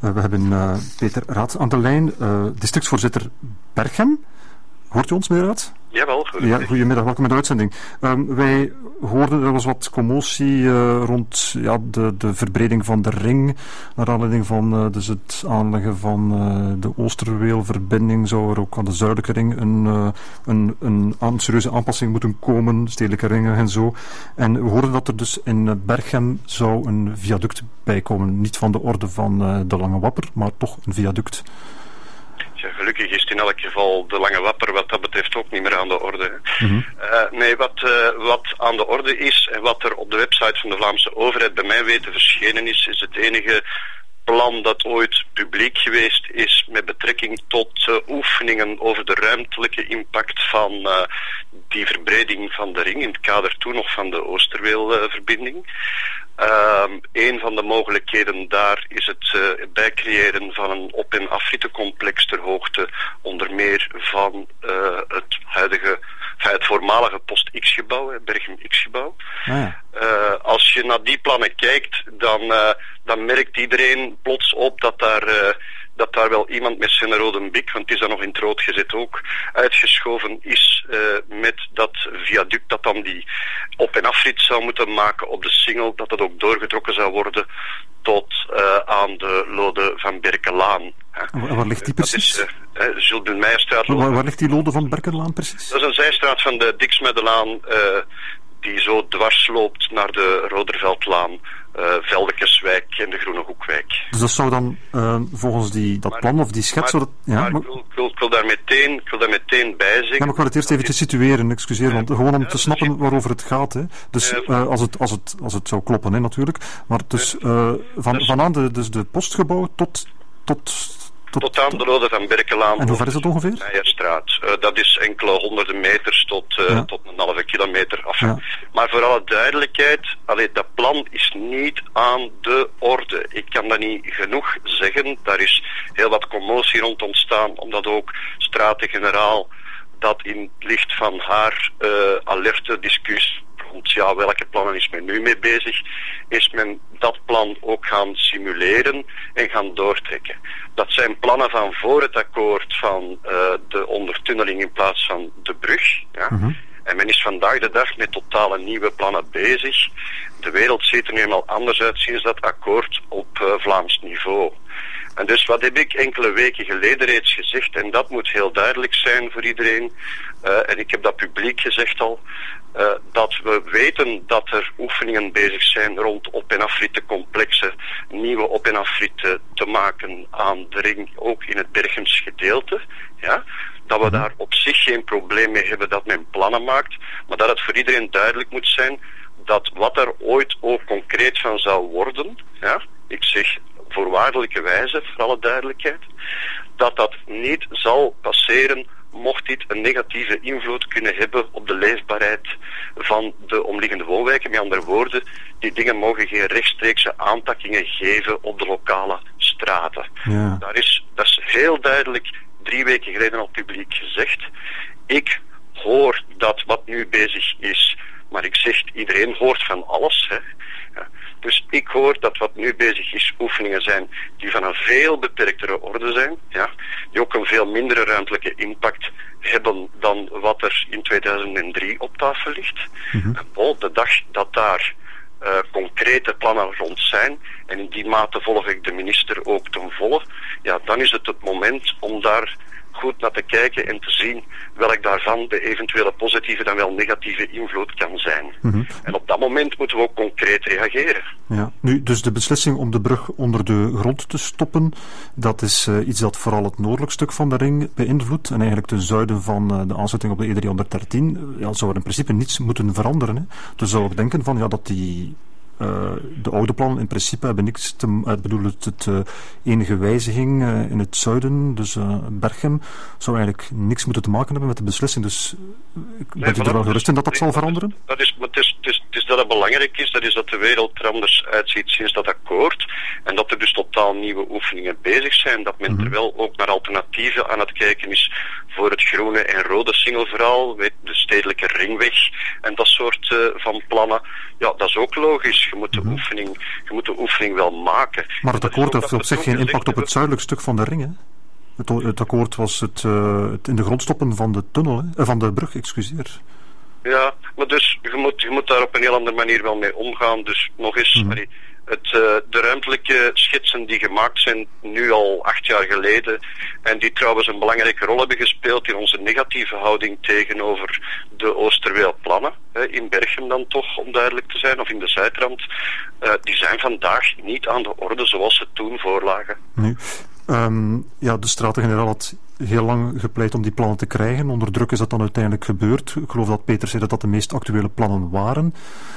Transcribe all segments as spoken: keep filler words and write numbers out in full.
Uh, we hebben uh, Peter Raad aan de lijn, uh, districtsvoorzitter Berchem. Hoort u ons, meneer Raad? Jawel, goedemiddag. Ja, goedemiddag, welkom bij de uitzending. Um, wij hoorden, er was wat commotie uh, rond ja, de, de verbreding van de ring, naar aanleiding van uh, dus het aanleggen van uh, de Oosterweelverbinding zou er ook aan de zuidelijke ring een, uh, een, een aan, serieuze aanpassing moeten komen, stedelijke ringen en zo. En we hoorden dat er dus in uh, Berchem zou een viaduct bij komen, niet van de orde van uh, de Lange Wapper, maar toch een viaduct. Ja, gelukkig is in elk geval de Lange Wapper wat dat betreft ook niet meer aan de orde. Mm-hmm. Uh, nee, wat, uh, wat aan de orde is en wat er op de website van de Vlaamse overheid bij mij weten verschenen is, is het enige plan dat ooit publiek geweest is met betrekking tot uh, oefeningen over de ruimtelijke impact van uh, die verbreding van de ring in het kader toen nog van de Oosterweelverbinding. Uh, uh, een van de mogelijkheden daar is het uh, bijcreëren van een op- en afrittencomplex ter hoogte onder meer van uh, het huidige, het voormalige Post X-gebouw, Berchem X-gebouw. Ah, ja. uh, als je naar die plannen kijkt, dan, uh, dan merkt iedereen plots op dat daar... Uh, dat daar wel iemand met zijn rode bik, want het is dan nog in het rood gezet ook, uitgeschoven is uh, met dat viaduct dat dan die op- en afrit zou moeten maken op de Singel, dat dat ook doorgetrokken zou worden tot uh, aan de Lode van Berkelaan. En waar ligt die precies? Dat is uh, Jules Bulmeijerstraat. Waar, waar ligt die Lode van Berkelaan precies? Dat is een zijstraat van de Diksmeddelaan uh, die zo dwars loopt naar de Roderveldlaan. Uh, Veldekeswijk en de Groene Hoekwijk. Dus dat zou dan uh, volgens die, dat maar, plan of die schets... Maar, dat, ja, maar maar, ik, wil, ik, wil, ik, wil daar meteen, ik wil daar meteen bij zeggen... Ja, maar ik wil het eerst even te situeren, excuseer, ja, want gewoon om ja, te snappen waarover het gaat. Hè. Dus ja, uh, als, het, als, het, als het zou kloppen, hè, natuurlijk. Maar dus uh, van, dus, vanaan de, dus de postgebouw tot... tot Tot, tot aan de Lode van Berkelaan. En hoe ver is dat ongeveer? Meijerstraat. Uh, dat is enkele honderden meters tot, uh, ja. tot een halve kilometer af. Ja. Maar voor alle duidelijkheid, allee, dat plan is niet aan de orde. Ik kan dat niet genoeg zeggen. Daar is heel wat commotie rond ontstaan, omdat ook Staten-Generaal dat in het licht van haar uh, alerte discussie rond ja, welke plannen is men nu mee bezig, is men dat plan ook gaan simuleren en gaan doortrekken. Dat zijn plannen van voor het akkoord van uh, de ondertunneling in plaats van de brug. Ja. Mm-hmm. En men is vandaag de dag met totale nieuwe plannen bezig. De wereld ziet er nu eenmaal anders uit sinds dat akkoord op uh, Vlaams niveau. En dus wat heb ik enkele weken geleden reeds gezegd, en dat moet heel duidelijk zijn voor iedereen, uh, en ik heb dat publiek gezegd al, uh, dat we weten dat er oefeningen bezig zijn rond op- en afrittencomplexen, nieuwe op- en afritten te maken aan de ring, ook in het Berchems gedeelte, ja, dat we daar op zich geen probleem mee hebben dat men plannen maakt, maar dat het voor iedereen duidelijk moet zijn dat wat er ooit ook concreet van zou worden, ja, ik zeg voorwaardelijke wijze, voor alle duidelijkheid, dat dat niet zal passeren mocht dit een negatieve invloed kunnen hebben op de leefbaarheid van de omliggende woonwijken. Met andere woorden, die dingen mogen geen rechtstreekse aantakkingen geven op de lokale straten. Ja. Daar is, dat is heel duidelijk drie weken geleden al publiek gezegd. Ik hoor dat wat nu bezig is, maar ik zeg, iedereen hoort van alles, hè. Ja. Dus ik hoor dat wat nu bezig is oefeningen zijn die van een veel beperktere orde zijn, ja, die ook een veel mindere ruimtelijke impact hebben dan wat er in tweeduizend drie op tafel ligt. Mm-hmm. En oh, de dag dat daar uh, concrete plannen rond zijn, en in die mate volg ik de minister ook ten volle, ja, dan is het het moment om daar goed naar te kijken en te zien welk daarvan de eventuele positieve dan wel negatieve invloed kan zijn. Mm-hmm. En op dat moment moeten we ook concreet reageren. Ja, nu, dus de beslissing om de brug onder de grond te stoppen, dat is uh, iets dat vooral het noordelijk stuk van de ring beïnvloedt en eigenlijk ten zuiden van uh, de aansluiting op de E driehonderddertien ja, zou er in principe niets moeten veranderen. Hè. Dus zou ik denken van ja, dat die Uh, de oude plannen in principe hebben niks te... Ik uh, bedoel, het, het uh, enige wijziging uh, in het zuiden, dus uh, Berchem, zou eigenlijk niks moeten te maken hebben met de beslissing. Dus uh, nee, bent u er wel gerust in dat dat zal veranderen? Dat is, het, is, het, is, het is dat het belangrijk is, dat is dat de wereld er anders uitziet sinds dat akkoord, en dat er dus totaal nieuwe oefeningen bezig zijn, dat men mm-hmm. er wel ook naar alternatieven aan het kijken is voor het groene en rode singelverhaal, de stedelijke ringweg en dat soort uh, van plannen. Ja, dat is ook logisch. je moet de, mm-hmm. oefening, je moet de oefening wel maken. Maar het akkoord heeft op zich geen impact op het zuidelijk stuk van de ring, hè? Het, het akkoord was het, uh, het in de grond stoppen van de tunnel, hè? Uh, van de brug, excuseer. Ja, maar dus je moet, je moet daar op een heel andere manier wel mee omgaan. Dus nog eens, mm-hmm. sorry, het, uh, de ruimtelijke schetsen die gemaakt zijn nu al acht jaar geleden en die trouwens een belangrijke rol hebben gespeeld in onze negatieve houding tegenover de Oosterweelplannen, hè, in Berchem dan toch, om duidelijk te zijn, of in de Zuidrand, uh, die zijn vandaag niet aan de orde zoals ze toen voorlagen. Nee. Um, ja, de Staten-Generaal had heel lang gepleit om die plannen te krijgen. Onder druk is dat dan uiteindelijk gebeurd. Ik geloof dat Peter zei dat dat de meest actuele plannen waren.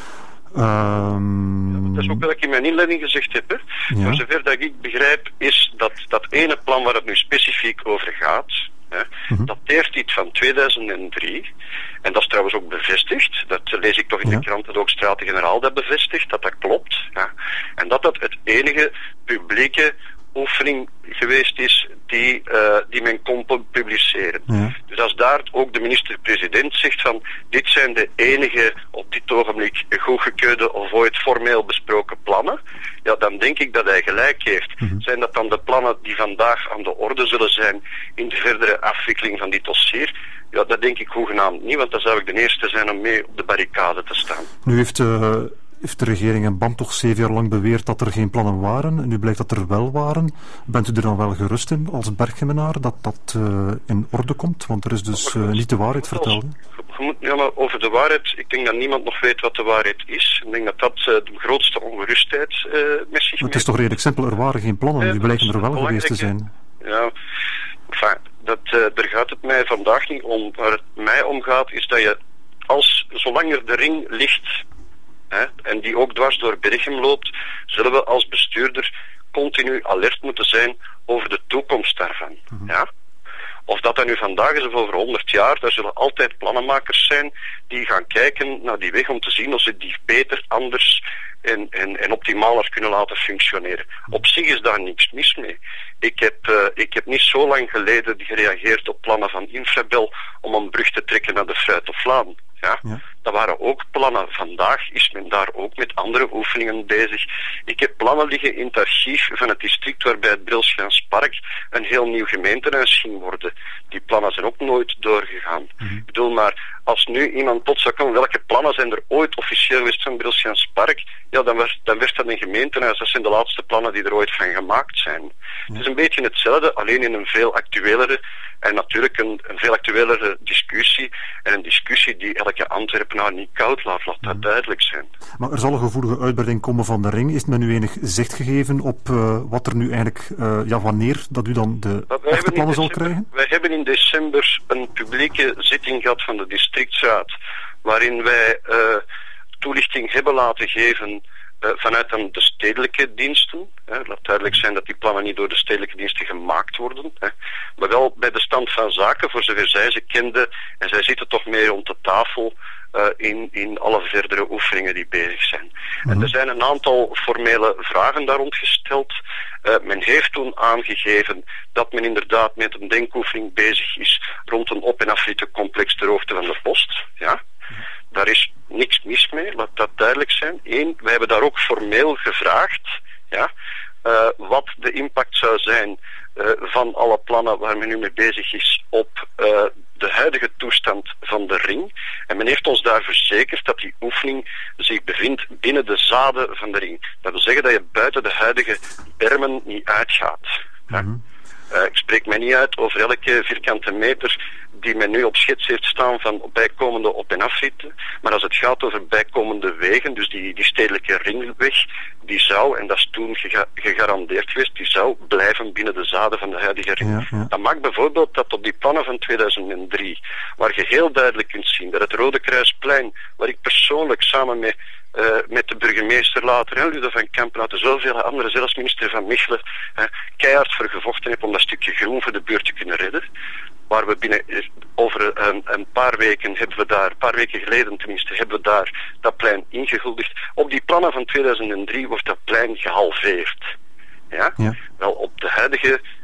Um... Ja, dat is ook wat ik in mijn inleiding gezegd heb. Hè. Ja. Voor zover dat ik begrijp is dat dat ene plan waar het nu specifiek over gaat, hè, mm-hmm. dat dateert iets van tweeduizend drie. En dat is trouwens ook bevestigd. Dat lees ik toch in ja. de krant dat ook Staten-Generaal dat bevestigt, dat dat klopt. Ja. En dat dat het enige publieke oefening geweest is die, uh, die men kon publiceren. Ja. Dus als daar ook de minister-president zegt van dit zijn de enige op dit ogenblik goedgekeurde of ooit formeel besproken plannen, ja, dan denk ik dat hij gelijk heeft. Mm-hmm. Zijn dat dan de plannen die vandaag aan de orde zullen zijn in de verdere afwikkeling van dit dossier? Ja, dat denk ik hoegenaamd niet, want dan zou ik de eerste zijn om mee op de barricade te staan. Nu heeft uh... heeft de regering en B A M toch zeven jaar lang beweerd dat er geen plannen waren. En nu blijkt dat er wel waren. Bent u er dan wel gerust in, als Berchemenaar, dat dat uh, in orde komt? Want er is dus uh, niet de waarheid verteld. Je moet, ja, maar over de waarheid, ik denk dat niemand nog weet wat de waarheid is. Ik denk dat dat uh, de grootste ongerustheid uh, met zich Het is toch redelijk simpel, er waren geen plannen. Nu blijken er wel geweest te zijn. Ja, enfin, dat, uh, daar gaat het mij vandaag niet om. Waar het mij om gaat, is dat je, als, zolang er de ring ligt, hè, en die ook dwars door Berchem loopt, zullen we als bestuurder continu alert moeten zijn over de toekomst daarvan. Mm-hmm. Ja? Of dat dat nu vandaag is of over honderd jaar, daar zullen altijd plannenmakers zijn die gaan kijken naar die weg om te zien of ze die beter, anders en, en, en optimaler kunnen laten functioneren. Op zich is daar niks mis mee. Ik heb, uh, ik heb niet zo lang geleden gereageerd op plannen van Infrabel om een brug te trekken naar de Fruit of Vlaam. Ja? Ja. Dat waren ook plannen. Vandaag is men daar ook met andere oefeningen bezig. Ik heb plannen liggen in het archief van het district waarbij het Brilschaanspark een heel nieuw gemeentehuis ging worden. Die plannen zijn ook nooit doorgegaan. Mm-hmm. Ik bedoel maar, als nu iemand tot zou komen, welke plannen zijn er ooit officieel geweest van Brilschaanspark? Ja, dan werd, dan werd dat een gemeentehuis. Dat zijn de laatste plannen die er ooit van gemaakt zijn. Mm-hmm. Het is een beetje hetzelfde, alleen in een veel actuelere en natuurlijk een, een veel actuelere discussie. En een discussie die elke Antwerpenaar niet koud laat, laat dat duidelijk zijn. Maar er zal een gevoelige uitbreiding komen van de ring. Is men nu enig zicht gegeven op uh, wat er nu eigenlijk, uh, ja, wanneer dat u dan de echte plannen zal krijgen? Wij hebben in december een publieke zitting gehad van de districtsraad, waarin wij uh, toelichting hebben laten geven Uh, vanuit dan de stedelijke diensten. Hè. Laat duidelijk zijn dat die plannen niet door de stedelijke diensten gemaakt worden. Hè. Maar wel bij de stand van zaken, voor zover zij ze kenden. En zij zitten toch meer rond de tafel uh, in, in alle verdere oefeningen die bezig zijn. Mm-hmm. En er zijn een aantal formele vragen daar rond gesteld. Uh, men heeft toen aangegeven dat men inderdaad met een denkoefening bezig is rond een op- en afrietencomplex ter hoogte van de post. Ja. Mm-hmm. Daar is niks mis mee, laat dat duidelijk zijn. Eén, wij hebben daar ook formeel gevraagd, ja, uh, wat de impact zou zijn uh, van alle plannen waar men nu mee bezig is op uh, de huidige toestand van de ring. En men heeft ons daar verzekerd dat die oefening zich bevindt binnen de zaden van de ring. Dat wil zeggen dat je buiten de huidige bermen niet uitgaat. Ja. Mm-hmm. Uh, ik spreek mij niet uit over elke vierkante meter die men nu op schets heeft staan van bijkomende op- en afrieten. Maar als het gaat over bijkomende wegen, dus die, die stedelijke ringweg, die zou, en dat is toen gega- gegarandeerd geweest, die zou blijven binnen de zaden van de huidige ring. Ja, ja. Dat maakt bijvoorbeeld dat op die plannen van tweeduizend drie, waar je heel duidelijk kunt zien dat het Rode Kruisplein, waar ik persoonlijk samen met Uh, met de burgemeester later, hè, Ludo van Kampen, later zoveel anderen, zelfs minister Van Michelen, uh, keihard voor gevochten heb om dat stukje groen voor de buurt te kunnen redden. Waar we binnen, over een, een paar weken hebben we daar, een paar weken geleden tenminste, hebben we daar dat plein ingehuldigd. Op die plannen van tweeduizend drie wordt dat plein gehalveerd. Ja? Ja. Wel, op de huidige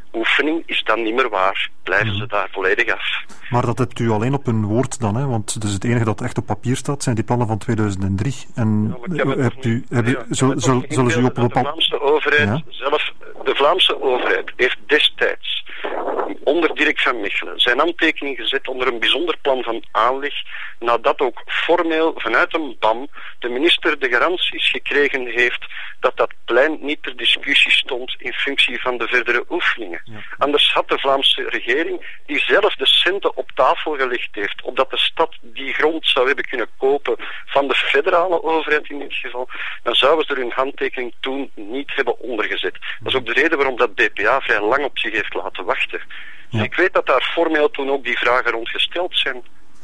oefening is dan niet meer waar. Blijven mm. ze daar volledig af. Maar dat hebt u alleen op een woord dan, hè? Want dus het enige dat echt op papier staat zijn die plannen van tweeduizend drie. En ja, hebt u, heb u, ja, zullen, zullen, zullen ze u op een bepaald... De Vlaamse overheid ja? zelf, de Vlaamse overheid heeft destijds onder Dirk van Mechelen zijn handtekening gezet onder een bijzonder plan van aanleg, nadat ook formeel vanuit een B A M de minister de garanties gekregen heeft dat dat plein niet ter discussie stond in functie van de verdere oefeningen. Ja. Anders had de Vlaamse regering, die zelf de centen op tafel gelegd heeft, opdat de stad die grond zou hebben kunnen kopen van de federale overheid in dit geval, dan zouden ze er hun handtekening toen niet hebben ondergezet. Dat is ook de reden waarom dat D P A vrij lang op zich heeft laten wachten. Ja. Ik weet dat daar formeel toen ook die vragen rond gesteld zijn.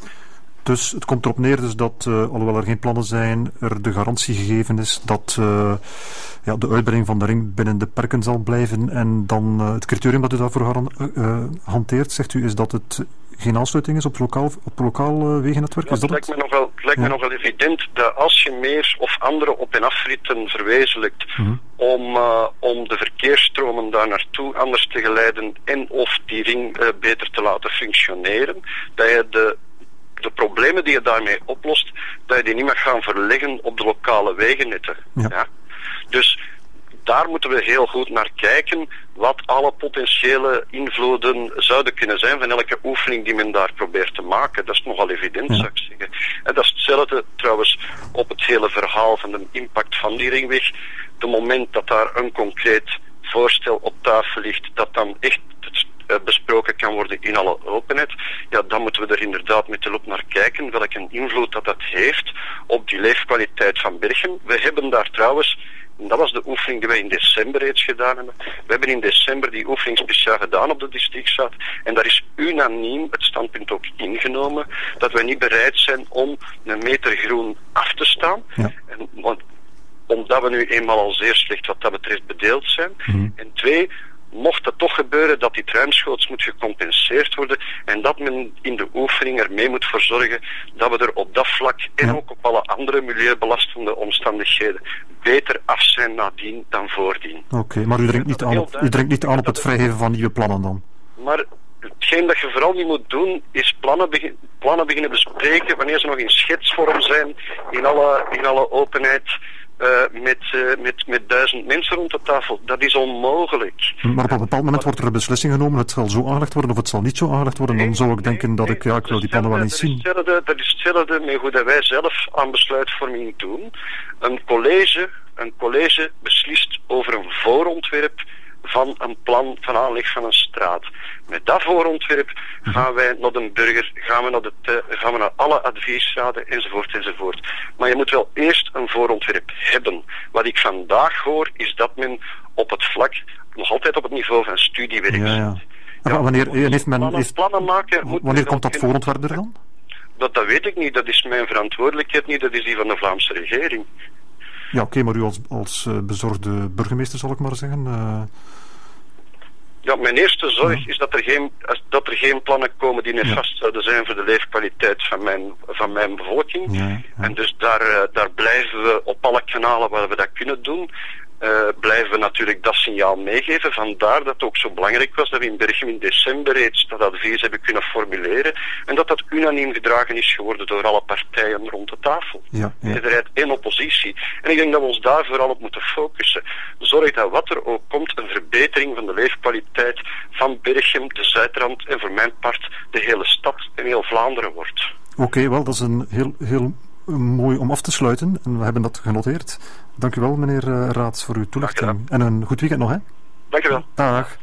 Dus het komt erop neer dus dat, uh, alhoewel er geen plannen zijn, er de garantie gegeven is dat uh, ja, de uitbreiding van de ring binnen de perken zal blijven. En dan uh, het criterium dat u daarvoor uh, hanteert, zegt u, is dat het geen aansluiting is op het lokaal, op het lokaal uh, wegennetwerk? Ja, is dat het lijkt, het? me nogal, het lijkt ja. me nogal evident dat als je meer of andere op- en afritten verwezenlijkt mm-hmm. om, uh, om de verkeersstromen daar naartoe anders te geleiden en of die ring uh, beter te laten functioneren, dat je de de problemen die je daarmee oplost, dat je die niet mag gaan verleggen op de lokale wegennetten. Ja. Ja? Dus daar moeten we heel goed naar kijken wat alle potentiële invloeden zouden kunnen zijn van elke oefening die men daar probeert te maken. Dat is nogal evident, ja. zou ik zeggen. En dat is hetzelfde trouwens op het hele verhaal van de impact van die ringweg. De moment dat daar een concreet voorstel op tafel ligt, dat dan echt besproken kan worden in alle openheid, ja, dan moeten we er inderdaad met de loop naar kijken welke invloed dat dat heeft op die leefkwaliteit van Berchem. We hebben daar trouwens, en dat was de oefening die wij in december reeds gedaan hebben, we hebben in december die oefening speciaal gedaan op de districtsraad en daar is unaniem het standpunt ook ingenomen dat wij niet bereid zijn om een meter groen af te staan. Ja. En, want, omdat we nu eenmaal al zeer slecht wat dat betreft bedeeld zijn. Mm-hmm. En twee, mocht het toch gebeuren dat die ruimschoots moet gecompenseerd worden en dat men in de oefening er mee moet voor zorgen dat we er op dat vlak en ja. ook op alle andere milieubelastende omstandigheden beter af zijn nadien dan voordien. Oké, okay, maar u dringt niet aan op, u dringt niet aan op het vrijgeven van nieuwe plannen dan? Maar hetgeen dat je vooral niet moet doen is plannen, begin, plannen beginnen bespreken wanneer ze nog in schetsvorm zijn, in alle, in alle openheid. Uh, met, uh, met, met duizend mensen rond de tafel. Dat is onmogelijk. Maar op een bepaald moment wordt er een beslissing genomen, het zal zo aangelegd worden of het zal niet zo aangelegd worden. Nee, dan zou ik denken nee, dat ik, ja, ik wil die plannen wel eens zien. Dat is hetzelfde met hoe dat wij zelf aan besluitvorming doen. Een college, een college beslist over een voorontwerp van een plan van aanleg van een straat. Met dat voorontwerp gaan wij naar de burger, gaan we naar, de te, gaan we naar alle adviesraden enzovoort enzovoort. Maar je moet wel eerst een voorontwerp hebben. Wat ik vandaag hoor is dat men op het vlak, nog altijd op het niveau van studiewerk ja, ja. Ja, wanneer heeft men, plannen, heeft, plannen maken, moet wanneer komt dat voorontwerp er dan? Dat, dat weet ik niet, dat is mijn verantwoordelijkheid niet, dat is die van de Vlaamse regering. Ja, oké, okay, maar u als, als uh, bezorgde burgemeester zal ik maar zeggen... Uh... Ja, mijn eerste zorg ja. is dat er, geen, dat er geen plannen komen die nefast ja. zouden zijn voor de leefkwaliteit van mijn, van mijn bevolking. Ja, ja. En dus daar, uh, daar blijven we op alle kanalen waar we dat kunnen doen, uh, blijven we natuurlijk dat signaal meegeven. Vandaar dat het ook zo belangrijk was dat we in Berchem in december reeds dat advies hebben kunnen formuleren en dat dat unaniem gedragen is geworden door alle partijen rond de tafel. Ja, ja. Meerderheid en oppositie. En ik denk dat we ons daar vooral op moeten focussen. Zorg dat wat er ook komt, een verbetering van de leefkwaliteit van Berchem, de Zuidrand en voor mijn part de hele stad en heel Vlaanderen wordt. Oké, okay, wel, dat is een heel, heel mooi om af te sluiten en we hebben dat genoteerd. Dank u wel, meneer uh, Raads, voor uw toelichting. En een goed weekend nog, hè? Dank u wel. Dag.